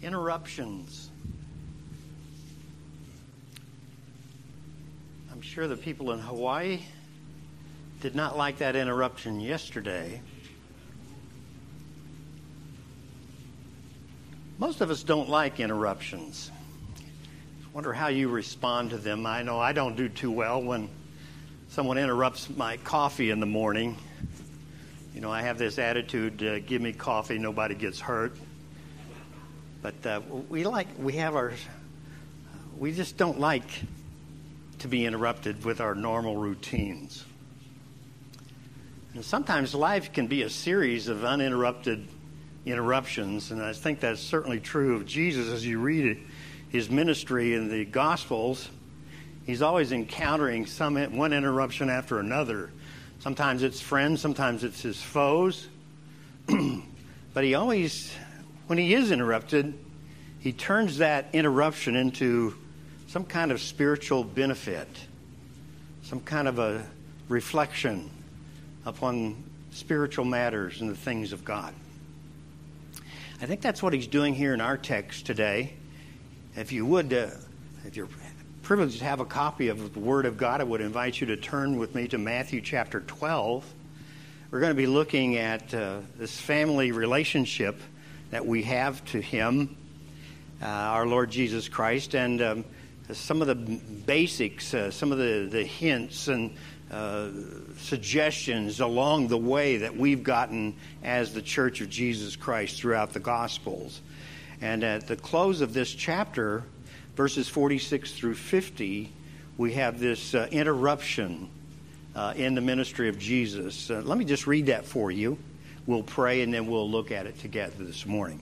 Interruptions. I'm sure the people in Hawaii did not like that interruption yesterday. Most of us don't like interruptions. I wonder how you respond to them. I know I don't do too well when someone interrupts my coffee in the morning. You know, I have this attitude, give me coffee, nobody gets hurt. But we just don't like to be interrupted with our normal routines. And sometimes life can be a series of uninterrupted interruptions, and I think that's certainly true of Jesus as you read his ministry in the Gospels. He's always encountering one interruption after another. Sometimes it's friends, sometimes it's his foes. But he always, when he is interrupted, he turns that interruption into some kind of spiritual benefit, some kind of a reflection upon spiritual matters and the things of God. I think that's what he's doing here in our text today. If you would, if you're privileged to have a copy of the Word of God, I would invite you to turn with me to Matthew chapter 12. We're going to be looking at this family relationship that we have to Him, our Lord Jesus Christ, and some of the basics, some of the hints and suggestions along the way that we've gotten as the Church of Jesus Christ throughout the Gospels. And at the close of this chapter, verses 46 through 50, we have this interruption in the ministry of Jesus. Let me just read that for you. We'll pray and then we'll look at it together this morning.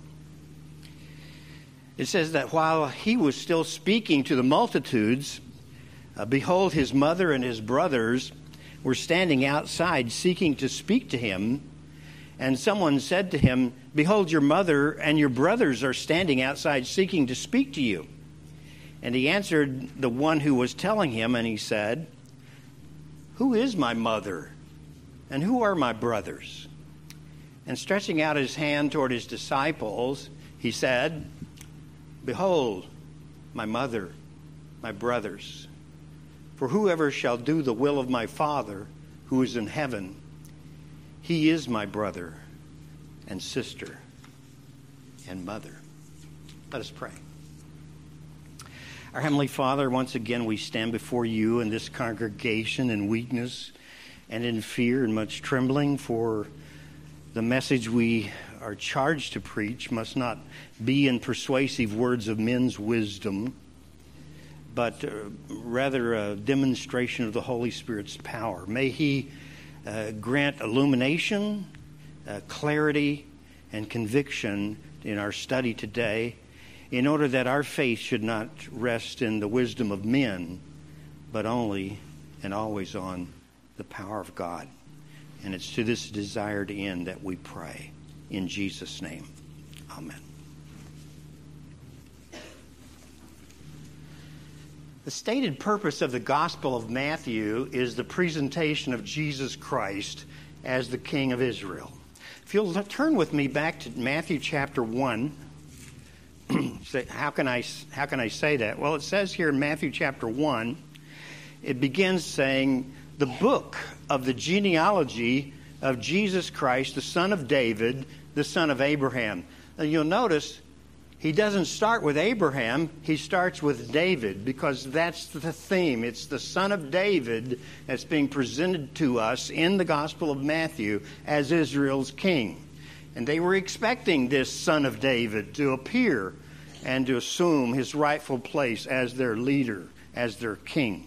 It says that while he was still speaking to the multitudes, behold, his mother and his brothers were standing outside seeking to speak to him. And someone said to him, behold, your mother and your brothers are standing outside seeking to speak to you. And he answered the one who was telling him, and he said, who is my mother, and who are my brothers? And stretching out his hand toward his disciples, he said, behold, my mother, my brothers. For whoever shall do the will of my Father who is in heaven, he is my brother and sister and mother. Let us pray. Our Heavenly Father, once again we stand before you in this congregation in weakness and in fear and much trembling, for the message we are charged to preach must not be in persuasive words of men's wisdom, but rather a demonstration of the Holy Spirit's power. May He grant illumination, clarity, and conviction in our study today, in order that our faith should not rest in the wisdom of men, but only and always on the power of God. And it's to this desired end that we pray. In Jesus' name, amen. The stated purpose of the Gospel of Matthew is the presentation of Jesus Christ as the King of Israel. If you'll turn with me back to Matthew chapter 1. How can I say that? Well, it says here in Matthew chapter 1, it begins saying, the book of the genealogy of Jesus Christ, the son of David, the son of Abraham. And you'll notice he doesn't start with Abraham, he starts with David, because that's the theme. It's the son of David that's being presented to us in the Gospel of Matthew as Israel's king. And they were expecting this son of David to appear and to assume his rightful place as their leader, as their king.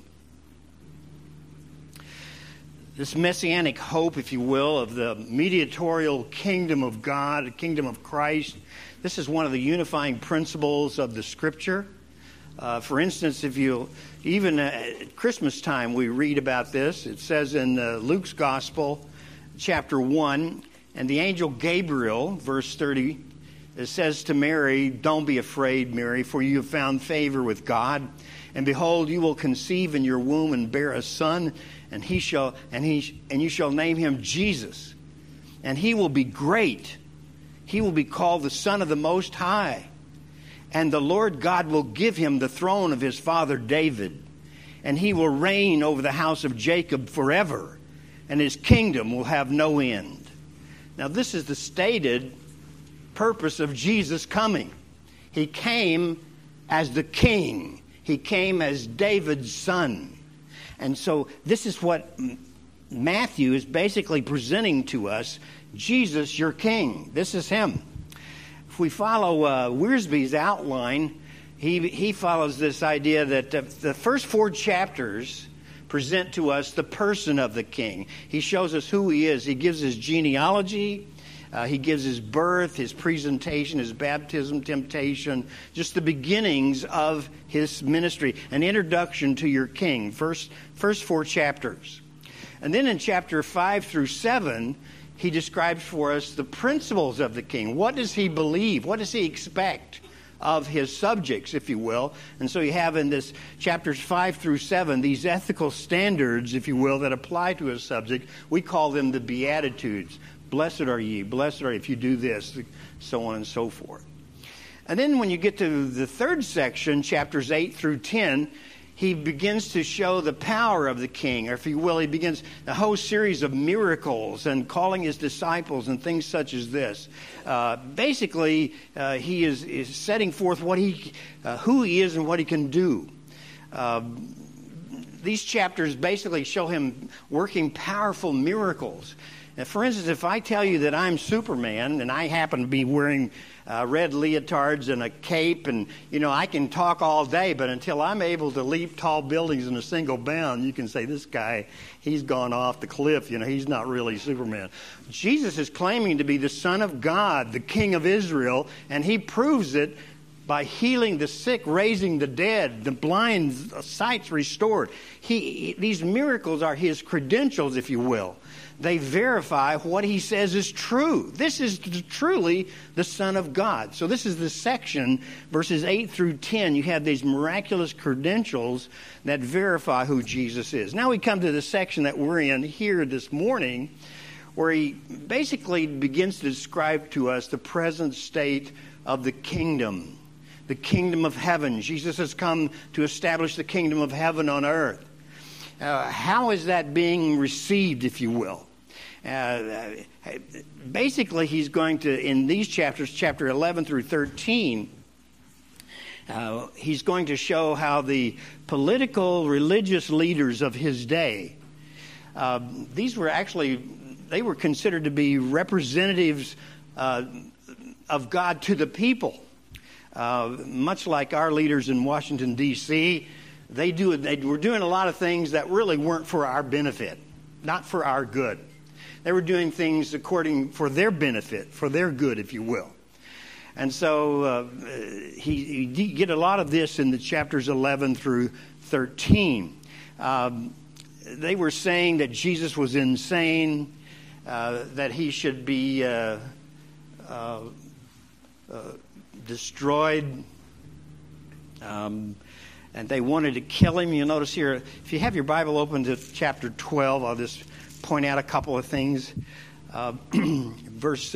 This messianic hope, if you will, of the mediatorial kingdom of God, the kingdom of Christ, this is one of the unifying principles of the Scripture. For instance, if you, even at Christmas time, we read about this. It says in Luke's Gospel, chapter 1, and the angel Gabriel, verse 30, it says to Mary, don't be afraid, Mary, for you have found favor with God. And behold, you will conceive in your womb and bear a son, and you shall name him Jesus. And he will be great. He will be called the Son of the Most High. and the Lord God will give him the throne of his father David, and he will reign over the house of Jacob forever, and his kingdom will have no end. Now, this is the stated purpose of Jesus coming. He came as the king. He came as David's son. And so this is what Matthew is basically presenting to us. Jesus, your king. This is him. If we follow Wiersbe's outline, he follows this idea that the first 4 chapters present to us the person of the king. He shows us who he is. He gives his genealogy. He gives his birth, his presentation, his baptism, temptation, just the beginnings of his ministry, an introduction to your king, first 4 chapters. And then in chapter 5 through 7, he describes for us the principles of the king. What does he believe? What does he expect of his subjects, if you will? And so you have in this chapters 5 through 7 these ethical standards, if you will, that apply to his subject. We call them the Beatitudes. Blessed are ye, blessed are ye if you do this, so on and so forth. And then when you get to the third section, chapters 8 through 10, he begins to show the power of the king, or if you will, he begins a whole series of miracles and calling his disciples and things such as this. Basically, he is setting forth what who he is and what he can do. These chapters basically show him working powerful miracles. Now, for instance, if I tell you that I'm Superman and I happen to be wearing red leotards and a cape and, I can talk all day, but until I'm able to leap tall buildings in a single bound, you can say, this guy, he's gone off the cliff. He's not really Superman. Jesus is claiming to be the Son of God, the King of Israel, and he proves it by healing the sick, raising the dead, the blind sights restored. These miracles are his credentials, if you will. They verify what he says is true. This is truly the Son of God. So this is the section, verses 8 through 10. You have these miraculous credentials that verify who Jesus is. Now we come to the section that we're in here this morning, where he basically begins to describe to us the present state of the kingdom of heaven. Jesus has come to establish the kingdom of heaven on earth. How is that being received, if you will? Basically, he's going to, in these chapters, chapter 11 through 13, he's going to show how the political, religious leaders of his day, they were considered to be representatives of God to the people. Much like our leaders in Washington, D.C., they were doing a lot of things that really weren't for our benefit, not for our good. They were doing things for their benefit, for their good, if you will. And so you get a lot of this in the chapters 11 through 13. They were saying that Jesus was insane, that he should be destroyed, and they wanted to kill him. You'll notice here, if you have your Bible open to chapter 12, I'll just point out a couple of things. Verse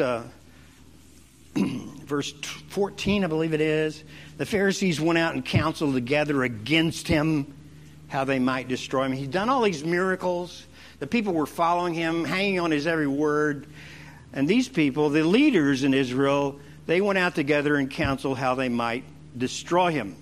14, I believe it is. The Pharisees went out and counseled together against him, how they might destroy him. He's done all these miracles. The people were following him, hanging on his every word. And these people, the leaders in Israel, they went out together and counseled how they might destroy him.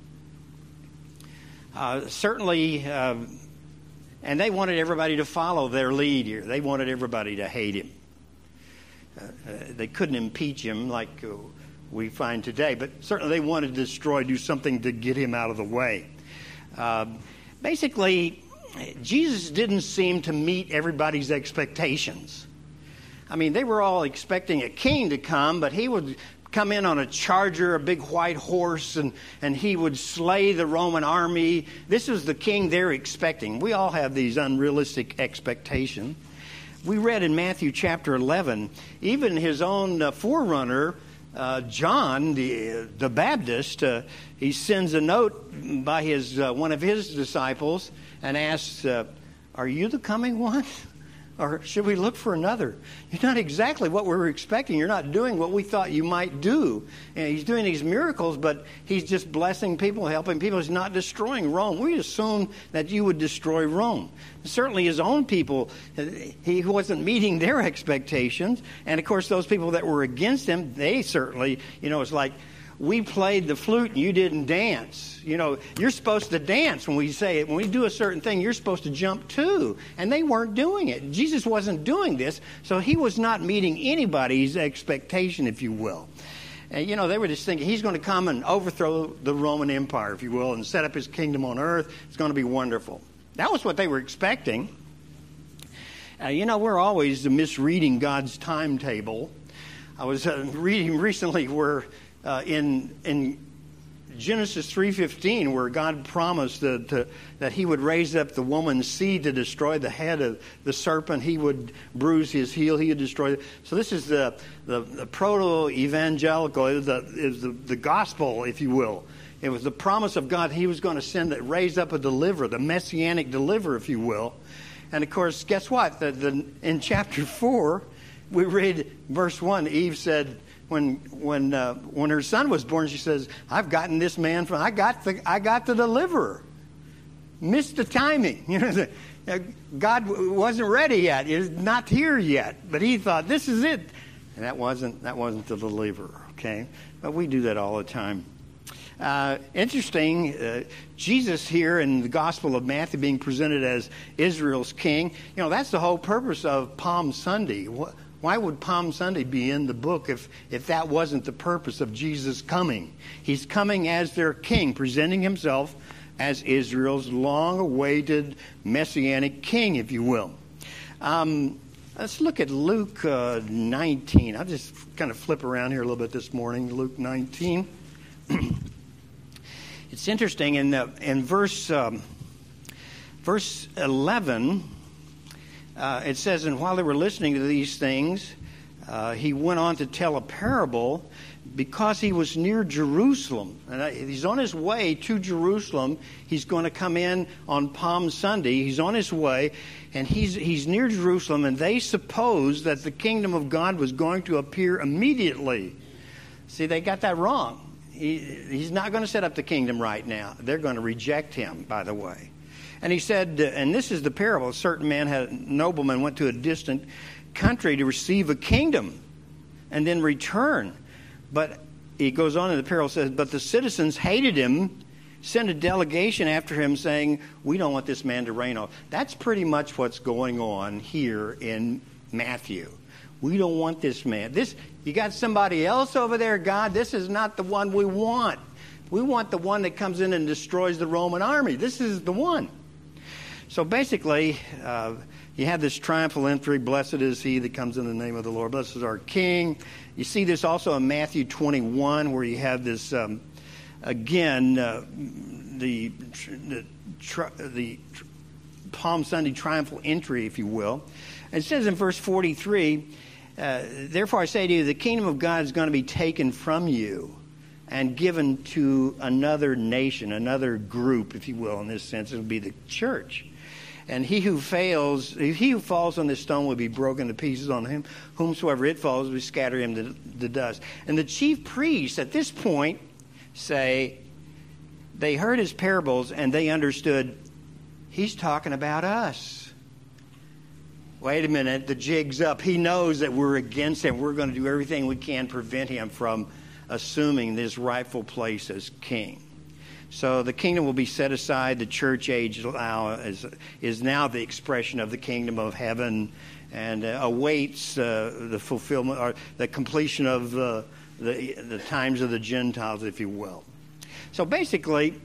And they wanted everybody to follow their lead here. They wanted everybody to hate him. They couldn't impeach him like we find today, but certainly they wanted to do something to get him out of the way. Basically, Jesus didn't seem to meet everybody's expectations. I mean, they were all expecting a king to come, but he would come in on a charger, a big white horse, and he would slay the Roman army. This was the king they're expecting. We all have these unrealistic expectations. We read in Matthew chapter 11, even his own forerunner, John, the Baptist, he sends a note by one of his disciples and asks, are you the coming one? or should we look for another? You're not exactly what we were expecting. You're not doing what we thought you might do. And he's doing these miracles, but he's just blessing people, helping people. He's not destroying Rome. We assumed that you would destroy Rome. Certainly his own people, he wasn't meeting their expectations. And, of course, those people that were against him, they certainly, it's like, we played the flute and you didn't dance. You're supposed to dance when we say it. When we do a certain thing, you're supposed to jump too. And they weren't doing it. Jesus wasn't doing this, so he was not meeting anybody's expectation, if you will. And, they were just thinking he's going to come and overthrow the Roman Empire, if you will, and set up his kingdom on earth. It's going to be wonderful. That was what they were expecting. We're always misreading God's timetable. I was reading recently where in Genesis 3:15, where God promised that he would raise up the woman's seed to destroy the head of the serpent. He would bruise his heel. He would destroy it. So this is the proto-evangelical. It was the gospel, if you will. It was the promise of God. He was going to raise up a deliverer, the messianic deliverer, if you will. And, of course, guess what? In chapter 4, we read verse 1. Eve said, when her son was born, she says, "I've gotten this man I got the deliverer." Missed the timing. God wasn't ready yet. He's not here yet. But he thought, this is it. And that wasn't the deliverer. Okay, but we do that all the time. Interesting, Jesus here in the Gospel of Matthew being presented as Israel's king. That's the whole purpose of Palm Sunday. Why would Palm Sunday be in the book if that wasn't the purpose of Jesus coming? He's coming as their king, presenting himself as Israel's long-awaited messianic king, if you will. Let's look at Luke 19. I'll just kind of flip around here a little bit this morning. Luke 19. It's interesting in verse 11. It says, and while they were listening to these things, he went on to tell a parable because he was near Jerusalem. And he's on his way to Jerusalem. He's going to come in on Palm Sunday. He's on his way, and he's near Jerusalem, and they supposed that the kingdom of God was going to appear immediately. See, they got that wrong. He's not going to set up the kingdom right now. They're going to reject him, by the way. And he said, and this is the parable, a certain nobleman went to a distant country to receive a kingdom and then return. But he goes on in the parable, says, but the citizens hated him, sent a delegation after him saying, we don't want this man to reign over. That's pretty much what's going on here in Matthew. We don't want this man. You got somebody else over there, God. This is not the one we want. We want the one that comes in and destroys the Roman army. This is the one. So basically, you have this triumphal entry, blessed is he that comes in the name of the Lord. Blessed is our King. You see this also in Matthew 21, where you have this, again, the Palm Sunday triumphal entry, if you will. It says in verse 43, therefore I say to you, the kingdom of God is going to be taken from you and given to another nation, another group, if you will, in this sense. It will be the church. And he who falls on this stone will be broken to pieces. On him whomsoever it falls, we scatter him to the dust. And the chief priests at this point say, they heard his parables and they understood, he's talking about us. Wait a minute, the jig's up. He knows that we're against him. We're going to do everything we can to prevent him from assuming this rightful place as king. So the kingdom will be set aside. The church age is now the expression of the kingdom of heaven, and awaits the fulfillment or the completion of the times of the Gentiles, if you will. So basically,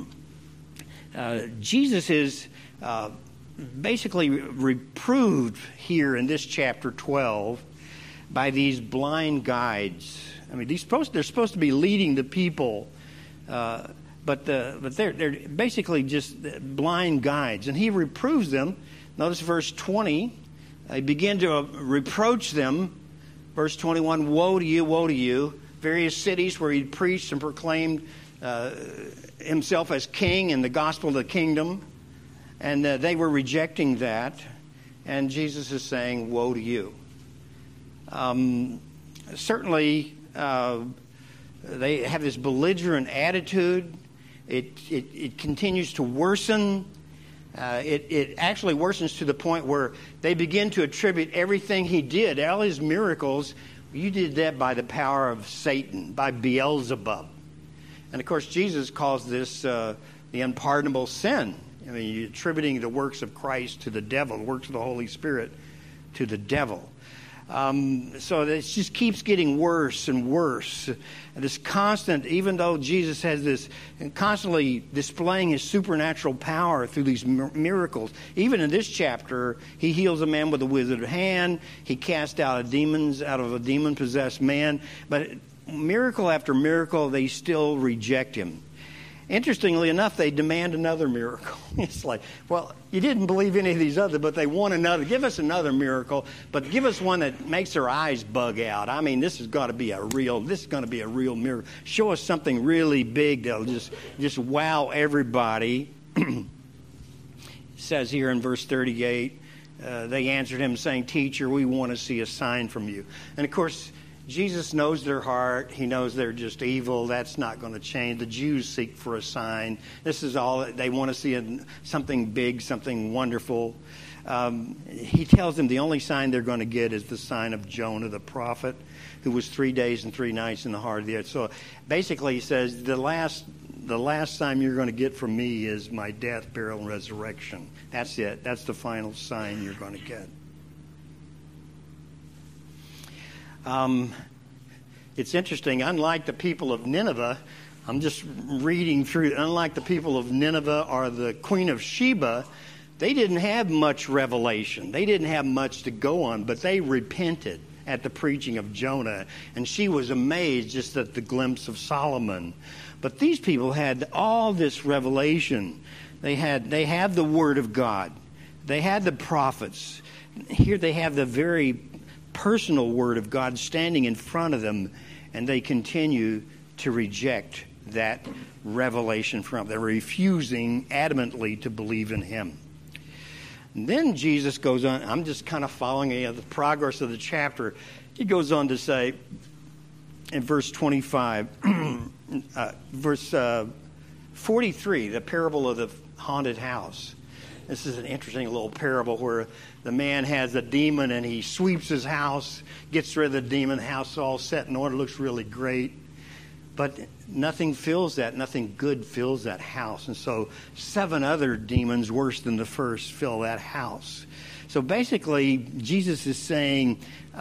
Jesus is basically reproved here in this chapter 12 by these blind guides. I mean, they're supposed to be leading the people. But they're basically just blind guides. And he reproves them. Notice verse 20. He began to reproach them. Verse 21, woe to you. Various cities where he preached and proclaimed himself as king and the gospel of the kingdom. And they were rejecting that. And Jesus is saying, woe to you. Certainly, they have this belligerent attitude. It continues to worsen. It actually worsens to the point where they begin to attribute everything he did, all his miracles. You did that by the power of Satan, by Beelzebub. And of course, Jesus calls this the unpardonable sin. I mean, you're attributing the works of Christ to the devil, the works of the Holy Spirit to the devil. So it just keeps getting worse and worse. And this constant, even though Jesus has this, and constantly displaying his supernatural power through these miracles. Even in this chapter, he heals a man with a withered hand. He casts out demons out of a demon-possessed man. But miracle after miracle, they still reject him. Interestingly enough, they demand another miracle. It's like, well, you didn't believe any of these other, but they want another. Give us another miracle, but give us one that makes their eyes bug out. I mean, this is going to be a real miracle. Show us something really big that'll just wow everybody. It says here in verse 38, they answered him saying, "Teacher, we want to see a sign from you." And of course, Jesus knows their heart. He knows they're just evil. That's not going to change. The Jews seek for a sign. This is all they want to see, something big, something wonderful. He tells them the only sign they're going to get is the sign of Jonah the prophet, who was 3 days and 3 nights in the heart of the earth. So basically he says, the last sign you're going to get from me is my death, burial, and resurrection. That's it. That's the final sign you're going to get. It's interesting, unlike the people of Nineveh, I'm just reading through, unlike the people of Nineveh or the Queen of Sheba, they didn't have much revelation. They didn't have much to go on, but they repented at the preaching of Jonah, and she was amazed just at the glimpse of Solomon. But these people had all this revelation. They have the Word of God. They had the prophets. Here they have the very personal Word of God standing in front of them, and they continue to reject that revelation from. They're refusing adamantly to believe in Him. And then Jesus goes on. I'm just kind of following the progress of the chapter. He goes on to say in verse 25, verse 43, the parable of the haunted house. This is an interesting little parable where the man has a demon and he sweeps his house, gets rid of the demon, the house is all set in order, looks really great. But nothing fills that, nothing good fills that house. And so 7 other demons worse than the first fill that house. So basically, Jesus is saying,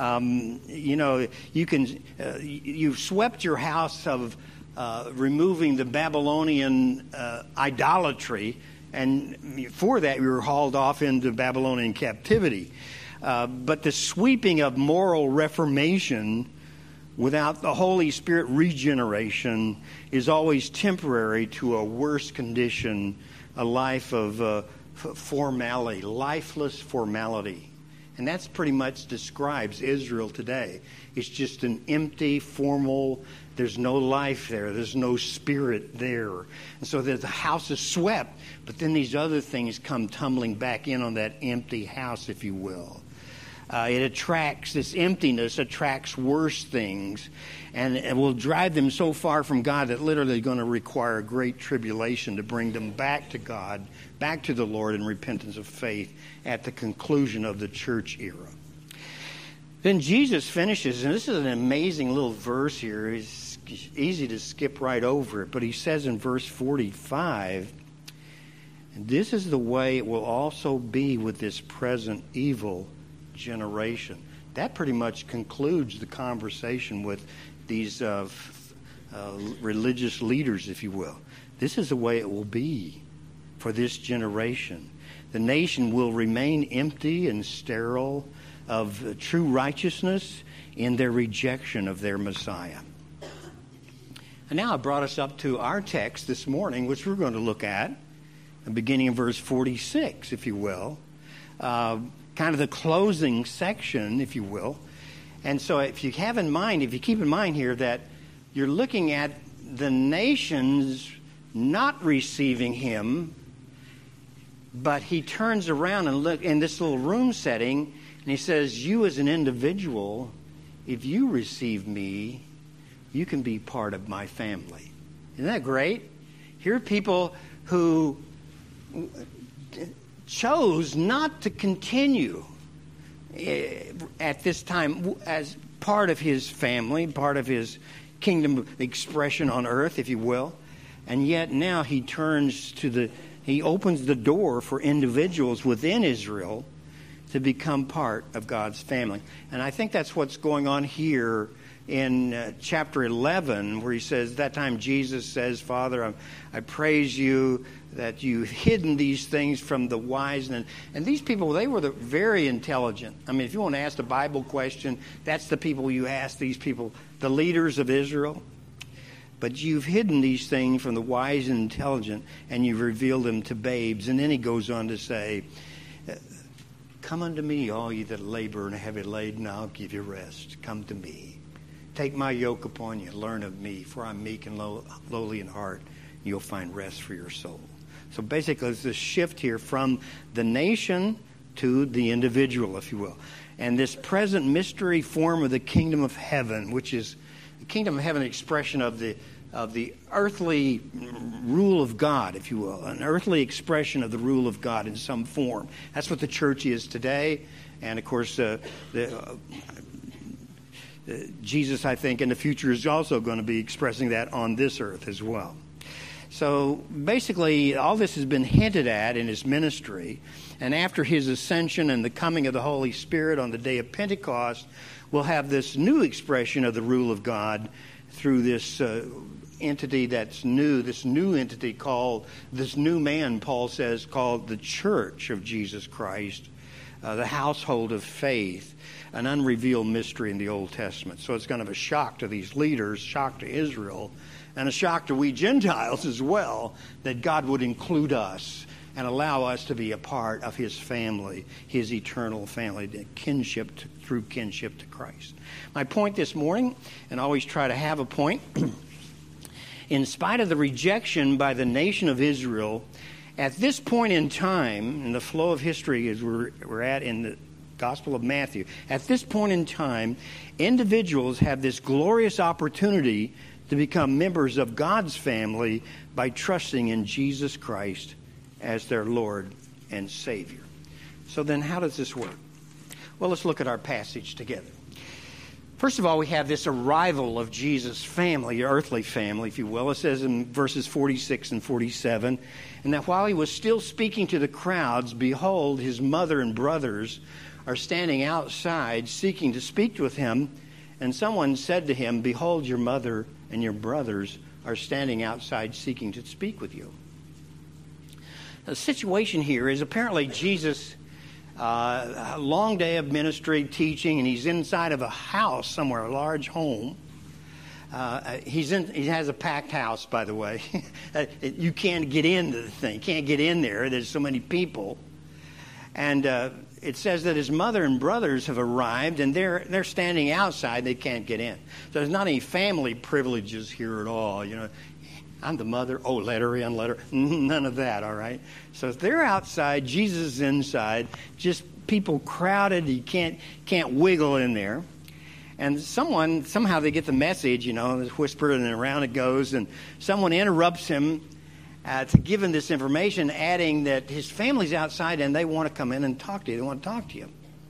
you've swept your house of removing the Babylonian idolatry, and for that you were hauled off into Babylonian captivity. But the sweeping of moral reformation without the Holy Spirit regeneration is always temporary to a worse condition, a life of formality, lifeless formality. And that's pretty much describes Israel today. It's just an empty, formal, there's no life there. There's no spirit there. And so the house is swept, but then these other things come tumbling back in on that empty house, if you will. This emptiness attracts worse things, and it will drive them so far from God that literally going to require great tribulation to bring them back to God, back to the Lord in repentance of faith at the conclusion of the church era. Then Jesus finishes, and this is an amazing little verse here. It's easy to skip right over it, but he says in verse 45, "And this is the way it will also be with this present evil generation." That pretty much concludes the conversation with these religious leaders, if you will. This is the way it will be for this generation. The nation will remain empty and sterile of true righteousness in their rejection of their Messiah. And now I brought us up to our text this morning, which we're going to look at, beginning in verse 46, if you will. Kind of the closing section, if you will. And so if you keep in mind here that you're looking at the nations not receiving him But he turns around and look in this little room setting, and he says, you as an individual, if you receive me, you can be part of my family. Isn't that great? Here are people who chose not to continue at this time as part of his family, part of his kingdom expression on earth, if you will. And yet now he opens the door for individuals within Israel to become part of God's family. And I think that's what's going on here in chapter 11, where he says, that time Jesus says, Father, I praise you that you've hidden these things from the wise. And these people, they were very intelligent. I mean, if you want to ask a Bible question, that's the people you ask, these people, the leaders of Israel. But you've hidden these things from the wise and intelligent, and you've revealed them to babes. And then he goes on to say, come unto me, all ye that labor and are heavy laden, I'll give you rest. Come to me. Take my yoke upon you. Learn of me, for I'm meek and lowly in heart. You'll find rest for your soul. So basically, there's this shift here from the nation to the individual, if you will. And this present mystery form of the kingdom of heaven, which is the kingdom of heaven, expression of the earthly rule of God, if you will, an earthly expression of the rule of God in some form. That's what the church is today. And, of course, Jesus, I think, in the future is also going to be expressing that on this earth as well. So basically, all this has been hinted at in his ministry. And after his ascension and the coming of the Holy Spirit on the day of Pentecost, we'll have this new expression of the rule of God through this entity that's new, this new entity called, this new man, Paul says, called the Church of Jesus Christ, the household of faith, an unrevealed mystery in the Old Testament. So it's kind of a shock to these leaders, shock to Israel, and a shock to we Gentiles as well, that God would include us and allow us to be a part of his family, his eternal family, through kinship to Christ. My point this morning, and I always try to have a point, in spite of the rejection by the nation of Israel, at this point in time, in the flow of history as we're at in the Gospel of Matthew, at this point in time, individuals have this glorious opportunity to become members of God's family by trusting in Jesus Christ as their Lord and Savior. So then how does this work? Well, let's look at our passage together. First of all, we have this arrival of Jesus' family, earthly family, if you will. It says in verses 46 and 47, and that while he was still speaking to the crowds, behold, his mother and brothers are standing outside seeking to speak with him. And someone said to him, behold, your mother and your brothers are standing outside seeking to speak with you. The situation here is apparently Jesus, a long day of ministry, teaching, and he's inside of a house somewhere, a large home. He has a packed house, by the way. You can't get into the thing. Can't get in there. There's so many people. And it says that his mother and brothers have arrived, and they're standing outside. They can't get in. So there's not any family privileges here at all. You know, I'm the mother. Oh, let her in, let her. None of that, all right? So if they're outside, Jesus is inside, just people crowded. You can't wiggle in there. And somehow they get the message, you know, it's whispered and around it goes, and someone interrupts him to give him this information, adding that his family's outside and they want to come in and talk to you. They want to talk to you.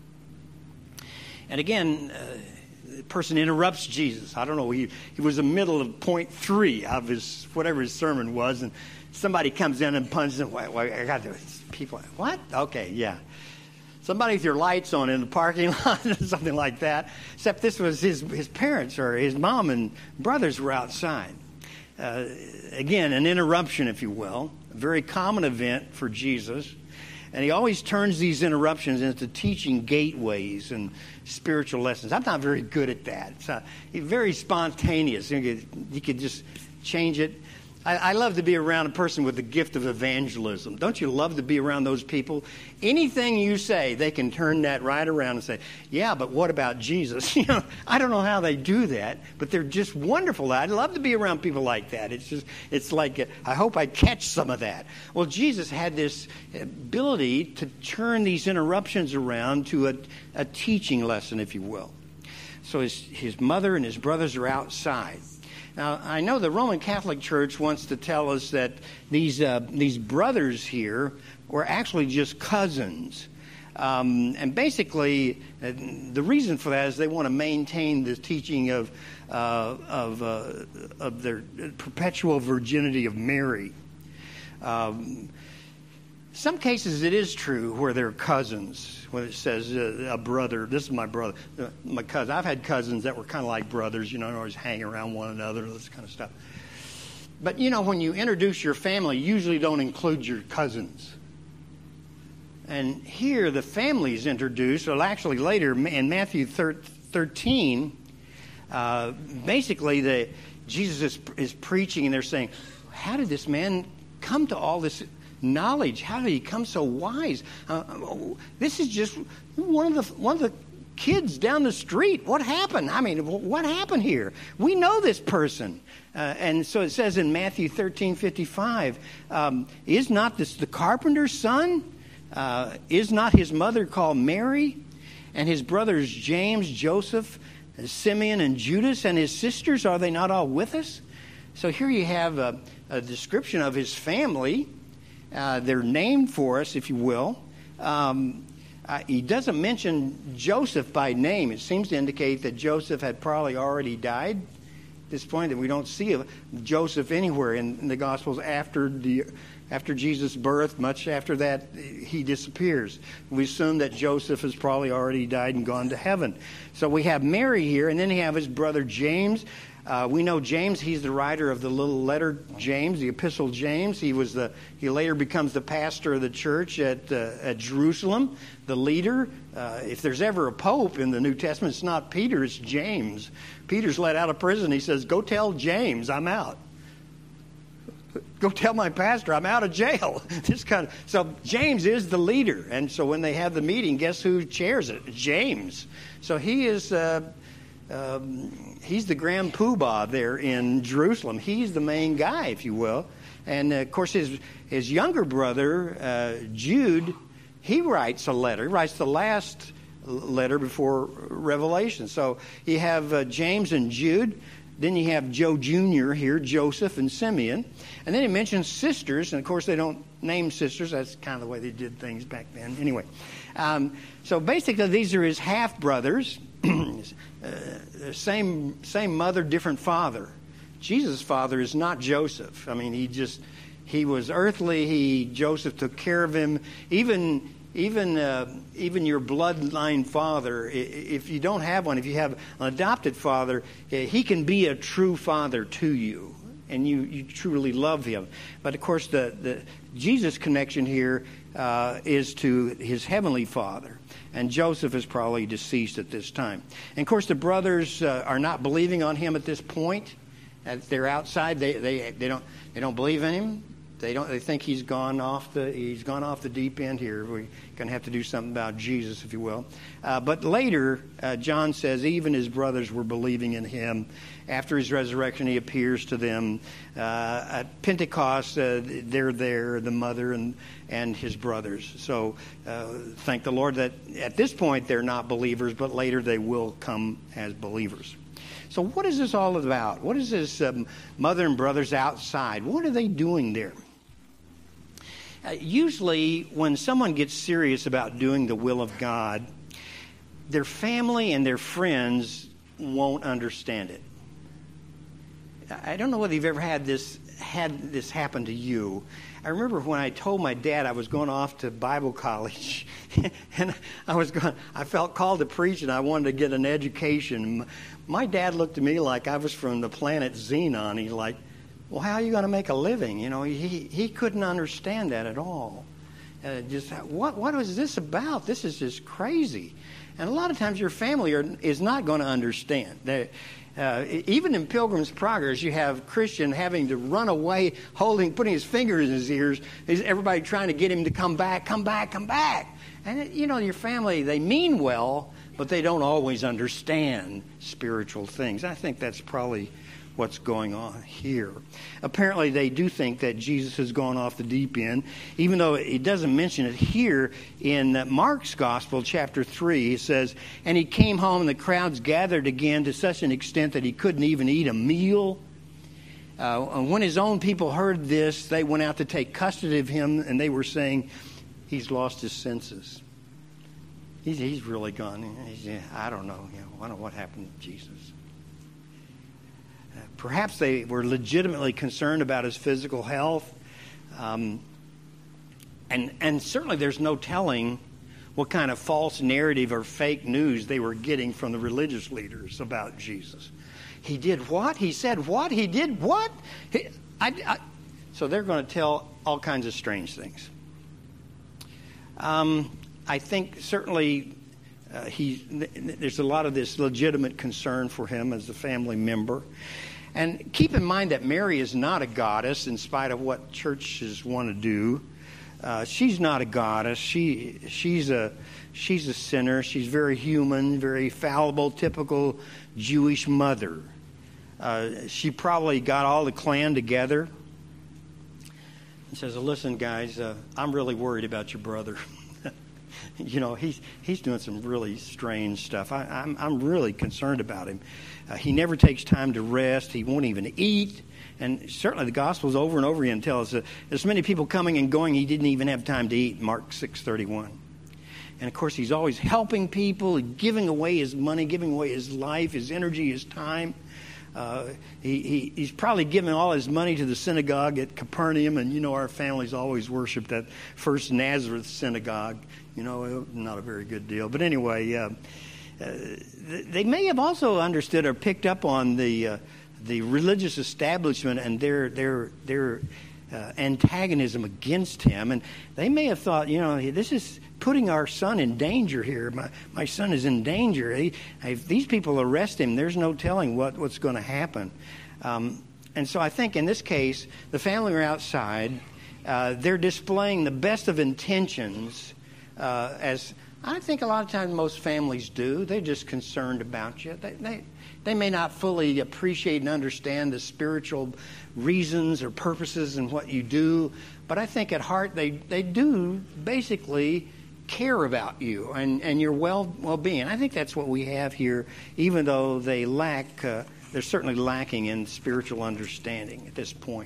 And again, the person interrupts Jesus. I don't know, he was in the middle of point 3 of his, whatever his sermon was, and somebody comes in and punches him. Well, I got this. People, what? Okay, yeah. Somebody with your lights on in the parking lot or something like that. Except this was his parents, or his mom and brothers were outside. Again, an interruption, if you will. A very common event for Jesus. And he always turns these interruptions into teaching gateways and spiritual lessons. I'm not very good at that. It's very spontaneous. You could just change it. I love to be around a person with the gift of evangelism. Don't you love to be around those people? Anything you say, they can turn that right around and say, yeah, but what about Jesus? I don't know how they do that, but they're just wonderful. I'd love to be around people like that. It's like, I hope I catch some of that. Well, Jesus had this ability to turn these interruptions around to a teaching lesson, if you will. So his mother and his brothers are outside. Now, I know the Roman Catholic Church wants to tell us that these brothers here were actually just cousins. And basically, the reason for that is they want to maintain the teaching of their perpetual virginity of Mary. Some cases it is true where they're cousins. When it says a brother, this is my brother, my cousin. I've had cousins that were kind of like brothers, always hang around one another, this kind of stuff. But, when you introduce your family, you usually don't include your cousins. And here the family is introduced, well, actually later in Matthew 13, basically Jesus is preaching and they're saying, how did this man come to all this knowledge? How did he come so wise? This is just one of the kids down the street. What happened? I mean, what happened here? We know this person. And so it says in Matthew 13:55, is not this the carpenter's son? Is not his mother called Mary? And his brothers James, Joseph, Simeon, and Judas, and his sisters, are they not all with us? So here you have a description of his family. They're named for us, if you will. He doesn't mention Joseph by name. It seems to indicate that Joseph had probably already died at this point, that we don't see Joseph anywhere in the Gospels after Jesus' birth. Much after that, he disappears. We assume that Joseph has probably already died and gone to heaven. So we have Mary here, and then you have his brother James. We know James, he's the writer of the little letter James, the epistle James. He later becomes the pastor of the church at Jerusalem, the leader. If there's ever a pope in the New Testament, it's not Peter, it's James. Peter's let out of prison. He says, go tell James I'm out. Go tell my pastor I'm out of jail. So James is the leader. And so when they have the meeting, guess who chairs it? James. So he is... he's the grand poobah there in Jerusalem. He's the main guy, if you will. And, of course, his younger brother, Jude, he writes a letter. He writes the last letter before Revelation. So you have James and Jude. Then you have Joe Jr. here, Joseph and Simeon. And then he mentions sisters. And, of course, they don't name sisters. That's kind of the way they did things back then. Anyway, so basically these are his half-brothers. Same mother, different father. Jesus' father is not Joseph. I mean, he was earthly. Joseph took care of him. Even your bloodline father, if you don't have one, if you have an adopted father, he can be a true father to you, and you truly love him. But of course, the Jesus connection here is to his heavenly Father. And Joseph is probably deceased at this time. And of course, the brothers are not believing on him at this point. They're outside. They don't believe in him. They think he's gone off the deep end here. We're going to have to do something about Jesus, if you will. But later, John says even his brothers were believing in him. After his resurrection, he appears to them. At Pentecost, they're there, the mother and his brothers. So thank the Lord that at this point they're not believers, but later they will come as believers. So what is this all about? What is this mother and brothers outside? What are they doing there? Usually when someone gets serious about doing the will of God, their family and their friends won't understand it. I don't know whether you've ever had this happen to you. I remember when I told my dad I was going off to Bible college, and I felt called to preach, and I wanted to get an education. My dad looked at me like I was from the planet Xenon. He's like, well, how are you going to make a living? He couldn't understand that at all. just what is this about? This is just crazy. And a lot of times your family is not going to understand. Even in Pilgrim's Progress, you have Christian having to run away, putting his fingers in his ears. Everybody trying to get him to come back. And, your family, they mean well, but they don't always understand spiritual things. I think that's probably what's going on here. Apparently, they do think that Jesus has gone off the deep end, even though it doesn't mention it here. In Mark's Gospel, chapter 3, it says, "And he came home, and the crowds gathered again to such an extent that he couldn't even eat a meal. And when his own people heard this, they went out to take custody of him, and they were saying, 'He's lost his senses.'" He's really gone. I don't know. I don't know what happened to Jesus. Perhaps they were legitimately concerned about his physical health. And certainly there's no telling what kind of false narrative or fake news they were getting from the religious leaders about Jesus. He did what? He said what? He did what? So they're going to tell all kinds of strange things. I think certainly there's a lot of this legitimate concern for him as a family member. And keep in mind that Mary is not a goddess, in spite of what churches want to do. She's not a goddess. She's a sinner. She's very human, very fallible, typical Jewish mother. She probably got all the clan together and says, "Listen, guys, I'm really worried about your brother. He's doing some really strange stuff. I'm really concerned about him. He never takes time to rest. He won't even eat." And certainly the Gospels over and over again tell us that there's many people coming and going. He didn't even have time to eat, Mark 6:31. And, of course, he's always helping people, giving away his money, giving away his life, his energy, his time. He's probably giving all his money to the synagogue at Capernaum. And, our families always worshiped that First Nazareth synagogue. Not a very good deal. But anyway, they may have also understood or picked up on the religious establishment and their antagonism against him. And they may have thought, this is putting our son in danger here. My son is in danger. If these people arrest him, there's no telling what's going to happen. And so I think in this case, the family are outside. They're displaying the best of intentions, as I think a lot of times most families do. They're just concerned about you. They may not fully appreciate and understand the spiritual reasons or purposes in what you do, but I think at heart they do basically care about you and your well-being. I think that's what we have here, even though they're certainly lacking in spiritual understanding at this point.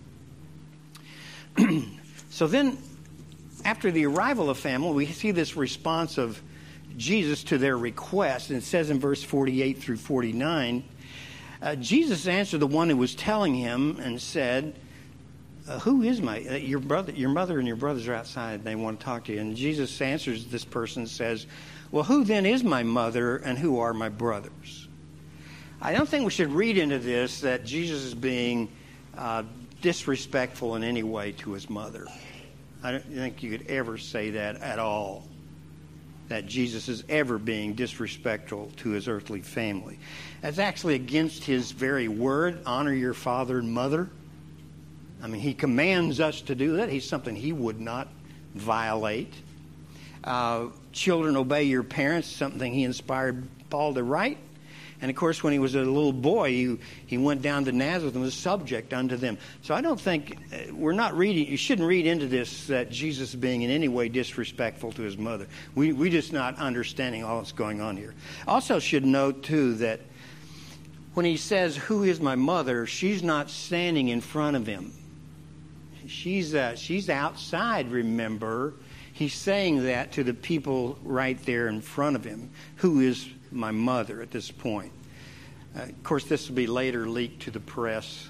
So then, after the arrival of family, we see this response of Jesus to their request. And it says in verse 48 through 49, Jesus answered the one who was telling him and said, "Who is your brother? Your mother and your brothers are outside. They want to talk to you." And Jesus answers this person and says, "Well, who then is my mother and who are my brothers?" I don't think we should read into this that Jesus is being disrespectful in any way to his mother. I don't think you could ever say that at all, that Jesus is ever being disrespectful to his earthly family. That's actually against his very word, honor your father and mother. I mean, he commands us to do that. He's something he would not violate. Children, obey your parents, something he inspired Paul to write. And, of course, when he was a little boy, he went down to Nazareth and was subject unto them. So I don't think, you shouldn't read into this that Jesus is being in any way disrespectful to his mother. We're just not understanding all that's going on here. Also should note, too, that when he says, "Who is my mother?" she's not standing in front of him. She's outside, remember. He's saying that to the people right there in front of him. Who is my mother at this point? Of course, this will be later leaked to the press.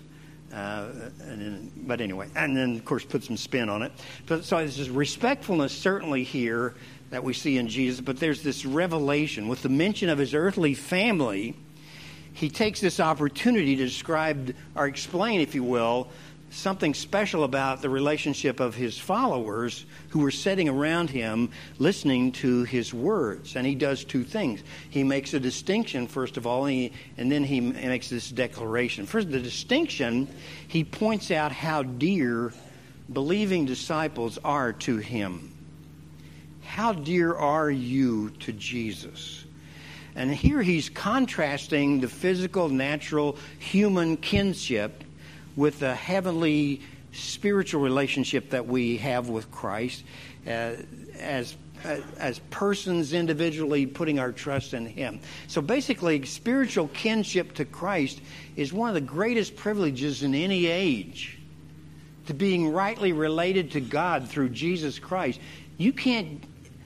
But anyway, and then, of course, put some spin on it. So there's this respectfulness certainly here that we see in Jesus, but there's this revelation. With the mention of his earthly family, he takes this opportunity to describe or explain, if you will, something special about the relationship of his followers who were sitting around him listening to his words. And he does two things. He makes a distinction, first of all, and then he makes this declaration. First, the distinction, he points out how dear believing disciples are to him. How dear are you to Jesus? And here he's contrasting the physical, natural, human kinship with the heavenly spiritual relationship that we have with Christ as persons individually putting our trust in him. So basically, spiritual kinship to Christ is one of the greatest privileges in any age. To being rightly related to God through Jesus Christ. You can't,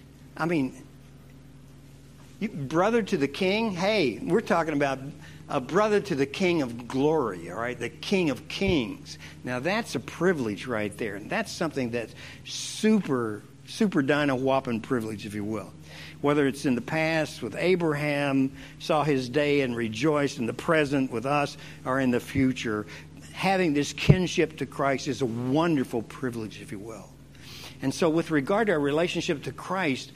brother to the King, hey, we're talking about a brother to the King of glory, all right, the King of kings. Now that's a privilege right there, and that's something that's super dino whopping privilege, if you will. Whether it's in the past with Abraham, saw his day and rejoiced, in the present with us, or in the future, having this kinship to Christ is a wonderful privilege, if you will. And so with regard to our relationship to Christ,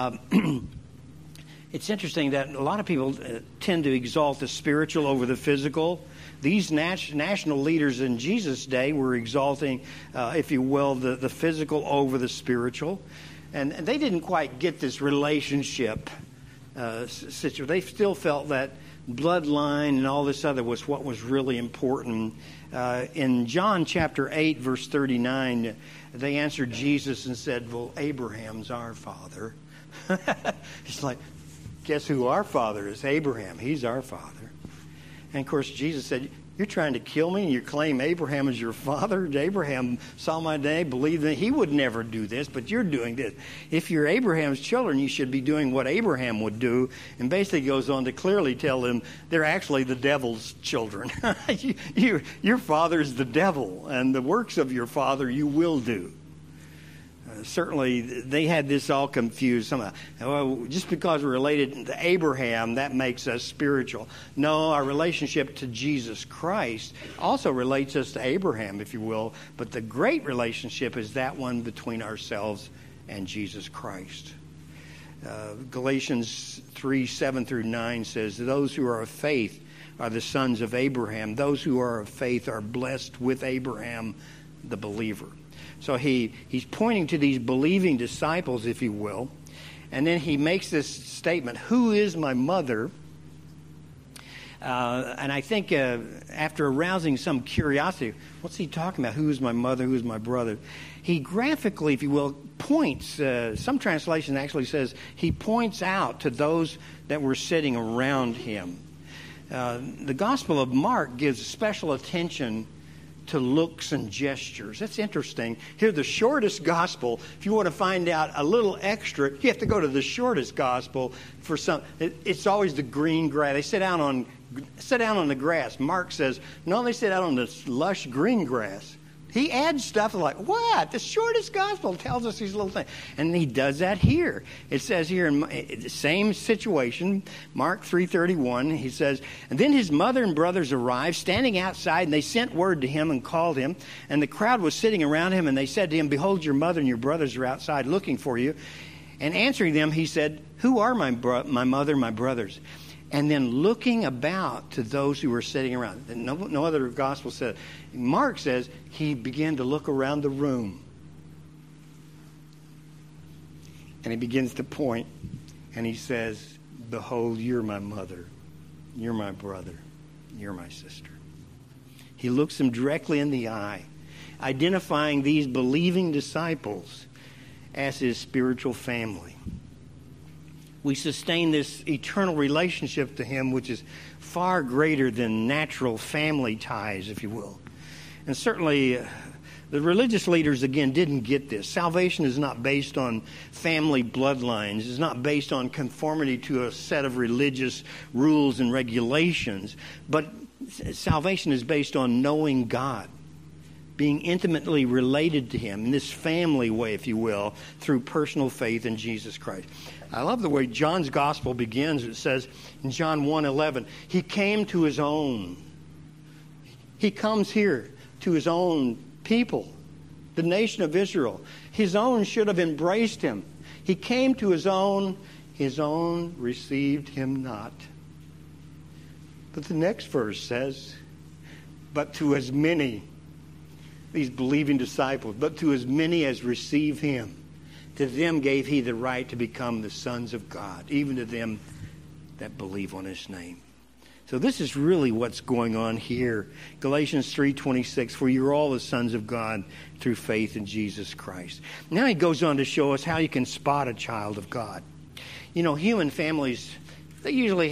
it's interesting that a lot of people tend to exalt the spiritual over the physical. These national leaders in Jesus' day were exalting, if you will, the physical over the spiritual. And they didn't quite get this relationship situation. They still felt that bloodline and all this other was what was really important. In John chapter 8, verse 39, they answered Jesus and said, well, Abraham's our father. It's like, guess who our father is? Abraham. He's our father. And of course, Jesus said, you're trying to kill me and you claim Abraham is your father? Abraham saw my day, believed that he would never do this, but you're doing this. If you're Abraham's children, you should be doing what Abraham would do. And basically goes on to clearly tell them they're actually the devil's children. Your father is the devil, and the works of your father you will do. Certainly, they had this all confused. Somehow, well, just because we're related to Abraham, that makes us spiritual. No, our relationship to Jesus Christ also relates us to Abraham, if you will. But the great relationship is that one between ourselves and Jesus Christ. Galatians 3:7-9 says, those who are of faith are the sons of Abraham. Those who are of faith are blessed with Abraham, the believer. So he's pointing to these believing disciples, if you will. And then he makes this statement, who is my mother? And I think after arousing some curiosity, what's he talking about? Who is my mother? Who is my brother? He graphically, if you will, points. Some translation actually says he points out to those that were sitting around him. The Gospel of Mark gives special attention to looks and gestures. That's interesting. Here, the shortest gospel, if you want to find out a little extra, you have to go to the shortest gospel for some. It's always the green grass. They sit down on the grass. Mark says, no, they sit out on this lush green grass. He adds stuff like, what? The shortest gospel tells us these little things. And he does that here. It says here in the same situation, Mark 3:31, he says, and then his mother and brothers arrived, standing outside, and they sent word to him and called him. And the crowd was sitting around him, and they said to him, behold, your mother and your brothers are outside looking for you. And answering them, he said, who are my mother and my brothers? And then looking about to those who were sitting around. No other gospel says. Mark says he began to look around the room. And he begins to point. And he says, behold, you're my mother. You're my brother. You're my sister. He looks them directly in the eye, identifying these believing disciples as his spiritual family. We sustain this eternal relationship to him, which is far greater than natural family ties, if you will. And certainly, the religious leaders, again, didn't get this. Salvation is not based on family bloodlines. It's not based on conformity to a set of religious rules and regulations. But salvation is based on knowing God, being intimately related to him in this family way, if you will, through personal faith in Jesus Christ. I love the way John's gospel begins. It says in John 1:11, he came to his own. He comes here. to his own people, the nation of Israel. His own should have embraced him. He came to his own received him not. But the next verse says, but to as many, these believing disciples, but to as many as receive him, to them gave he the right to become the sons of God, even to them that believe on his name. So this is really what's going on here. Galatians 3:26, for you're all the sons of God through faith in Jesus Christ. Now he goes on to show us how you can spot a child of God. You know, human families, they usually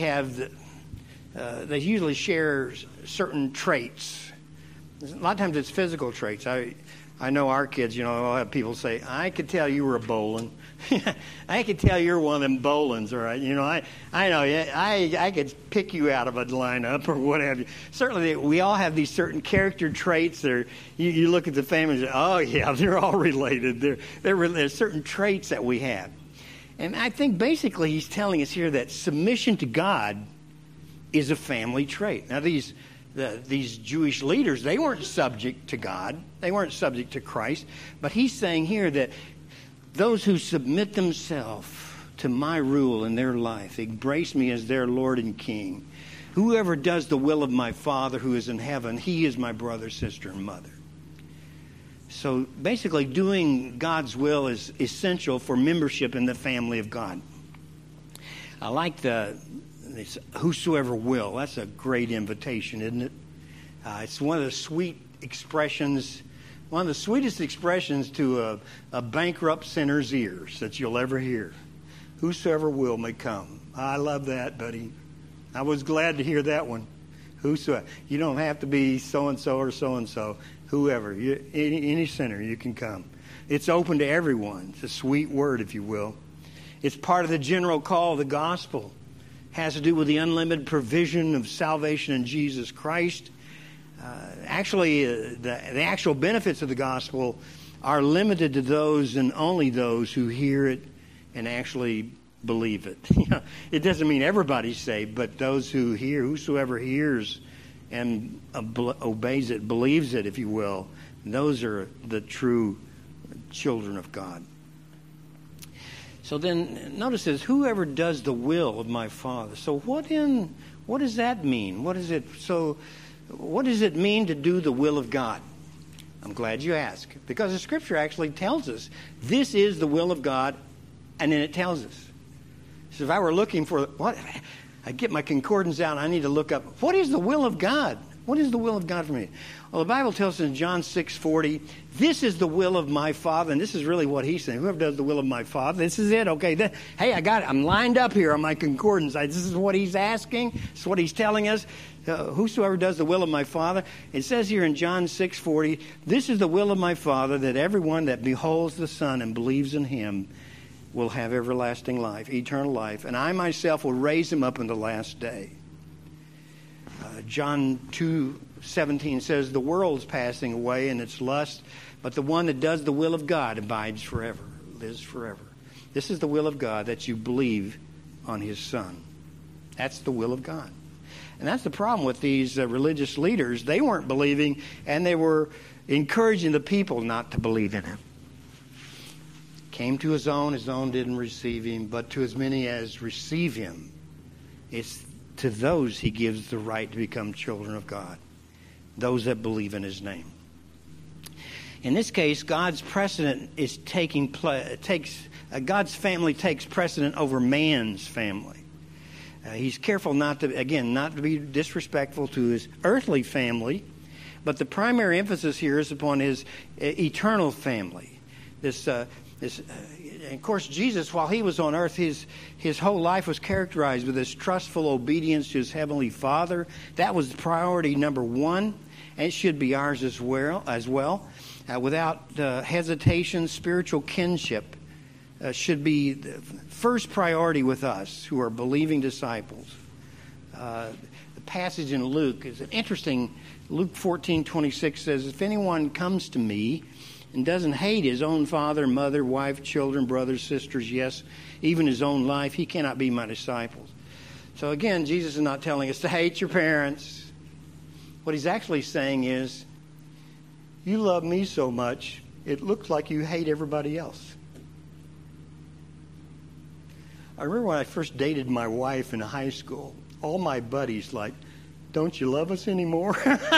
share certain traits. A lot of times it's physical traits. I know our kids, I'll have people say, I could tell you were a Bolin. I could tell you're one of them Bolins, all right? I know, I could pick you out of a lineup or what have you. Certainly, we all have these certain character traits. You look at the family and say, oh, yeah, they're all related. There's certain traits that we have. And I think basically he's telling us here that submission to God is a family trait. Now, these Jewish leaders, they weren't subject to God. They weren't subject to Christ. But he's saying here that those who submit themselves to my rule in their life, embrace me as their Lord and King. Whoever does the will of my Father who is in heaven, he is my brother, sister, and mother. So basically, doing God's will is essential for membership in the family of God. I like this, whosoever will. That's a great invitation, isn't it? It's one of the sweet expressions, one of the sweetest expressions to a bankrupt sinner's ears that you'll ever hear. Whosoever will may come. I love that, buddy. I was glad to hear that one. Whosoever. You don't have to be so-and-so or so-and-so. Whoever. Any sinner, you can come. It's open to everyone. It's a sweet word, if you will. It's part of the general call of the gospel. Has to do with the unlimited provision of salvation in Jesus Christ. The actual benefits of the gospel are limited to those and only those who hear it and actually believe it. It doesn't mean everybody's saved, but those who hear, whosoever hears and obeys it, believes it, if you will, those are the true children of God. So then, notice this, whoever does the will of my Father. So what does that mean? What does it mean to do the will of God? I'm glad you asked, because the Scripture actually tells us this is the will of God, and then it tells us. So if I were looking for I get my concordance out, and I need to look up, what is the will of God? What is the will of God for me? Well, the Bible tells us in John 6:40, this is the will of my Father, and this is really what he's saying. Whoever does the will of my Father, this is it. Okay, hey, I got it. I'm lined up here on my concordance. This is what he's asking. This is what he's telling us. Whosoever does the will of my Father. It says here in John 6:40, this is the will of my Father, that everyone that beholds the Son and believes in him will have everlasting life, eternal life, and I myself will raise him up in the last day. John 2:17 says, the world is passing away and its lust, but the one that does the will of God abides forever, lives forever. This is the will of God, that you believe on his Son. That's the will of God. And that's the problem with these religious leaders. They weren't believing, and they were encouraging the people not to believe in him. Came to his own didn't receive him, but to as many as receive him, it's to those he gives the right to become children of God, those that believe in his name. In this case, God's precedent is God's family takes precedent over man's family. He's careful not to be disrespectful to his earthly family, but the primary emphasis here is upon his eternal family. Of course, Jesus, while he was on earth, his whole life was characterized with this trustful obedience to his heavenly Father. That was priority number one, and it should be ours as well. Without hesitation, spiritual kinship should be the first priority with us who are believing disciples. The passage in Luke is interesting. Luke 14:26 says, if anyone comes to me and doesn't hate his own father, mother, wife, children, brothers, sisters, yes, even his own life, he cannot be my disciples. So again, Jesus is not telling us to hate your parents. What he's actually saying is, you love me so much, it looks like you hate everybody else. I remember when I first dated my wife in high school, all my buddies like, don't you love us anymore?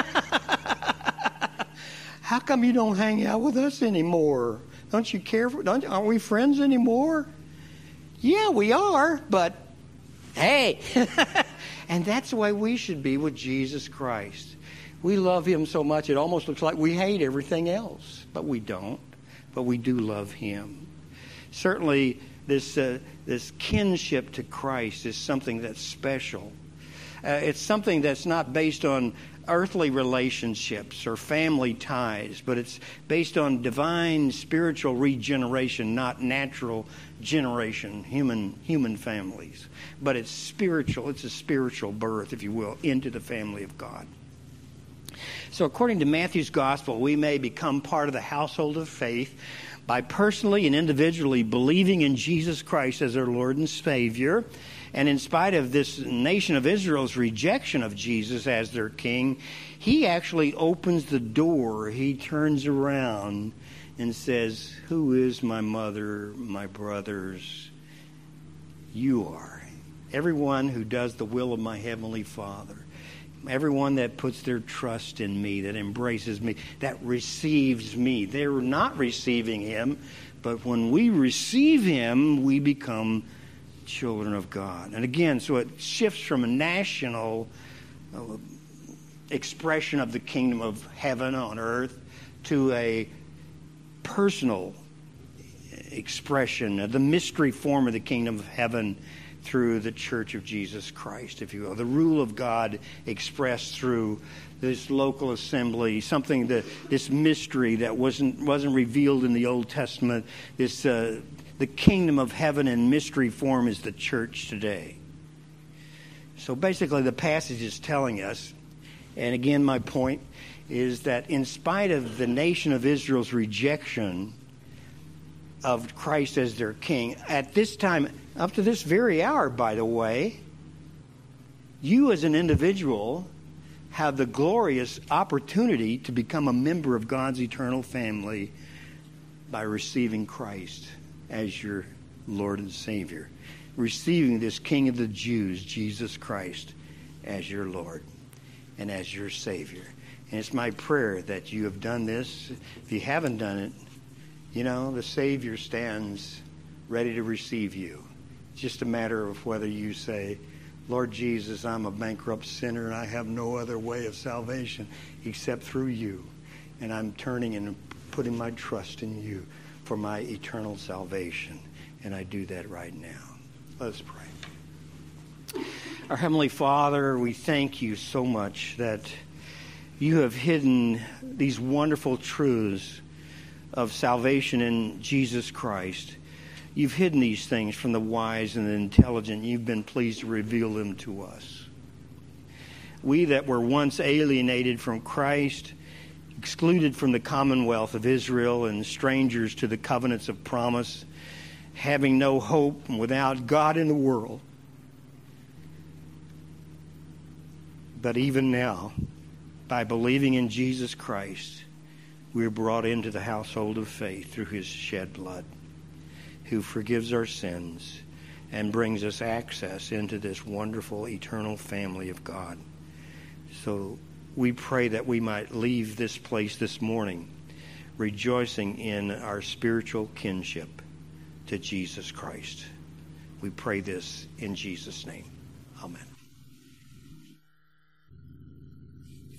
How come you don't hang out with us anymore? Don't you care? Aren't we friends anymore? Yeah, we are, but hey. And that's the way we should be with Jesus Christ. We love him so much it almost looks like we hate everything else. But we don't. But we do love him. Certainly, this kinship to Christ is something that's special. It's something that's not based on earthly relationships or family ties, but it's based on divine spiritual regeneration, not natural generation, human families. But it's spiritual. It's a spiritual birth, if you will, into the family of God. So according to Matthew's gospel, we may become part of the household of faith by personally and individually believing in Jesus Christ as our Lord and Savior. And in spite of this nation of Israel's rejection of Jesus as their king, he actually opens the door. He turns around and says, who is my mother, my brothers? You are. Everyone who does the will of my heavenly Father. Everyone that puts their trust in me, that embraces me, that receives me. They're not receiving him, but when we receive him, we become children of God. And again, so it shifts from a national expression of the kingdom of heaven on earth to a personal expression of the mystery form of the kingdom of heaven through the Church of Jesus Christ, if you will. The rule of God expressed through this local assembly, this mystery that wasn't revealed in the Old Testament. The kingdom of heaven in mystery form is the church today. So basically the passage is telling us, and again my point is that in spite of the nation of Israel's rejection of Christ as their king, at this time, up to this very hour, by the way, you as an individual have the glorious opportunity to become a member of God's eternal family by receiving Christ as your Lord and Savior. Receiving this King of the Jews, Jesus Christ, as your Lord and as your Savior. And it's my prayer that you have done this. If you haven't done it, the Savior stands ready to receive you. It's just a matter of whether you say, Lord Jesus, I'm a bankrupt sinner and I have no other way of salvation except through you. And I'm turning and putting my trust in you for my eternal salvation. And I do that right now. Let us pray. Our Heavenly Father, we thank you so much that you have hidden these wonderful truths of salvation in Jesus Christ. You've hidden these things from the wise and the intelligent. You've been pleased to reveal them to us. We that were once alienated from Christ, excluded from the commonwealth of Israel and strangers to the covenants of promise, having no hope and without God in the world. But even now, by believing in Jesus Christ, we're brought into the household of faith through his shed blood, who forgives our sins and brings us access into this wonderful eternal family of God. So we pray that we might leave this place this morning rejoicing in our spiritual kinship to Jesus Christ. We pray this in Jesus' name. Amen.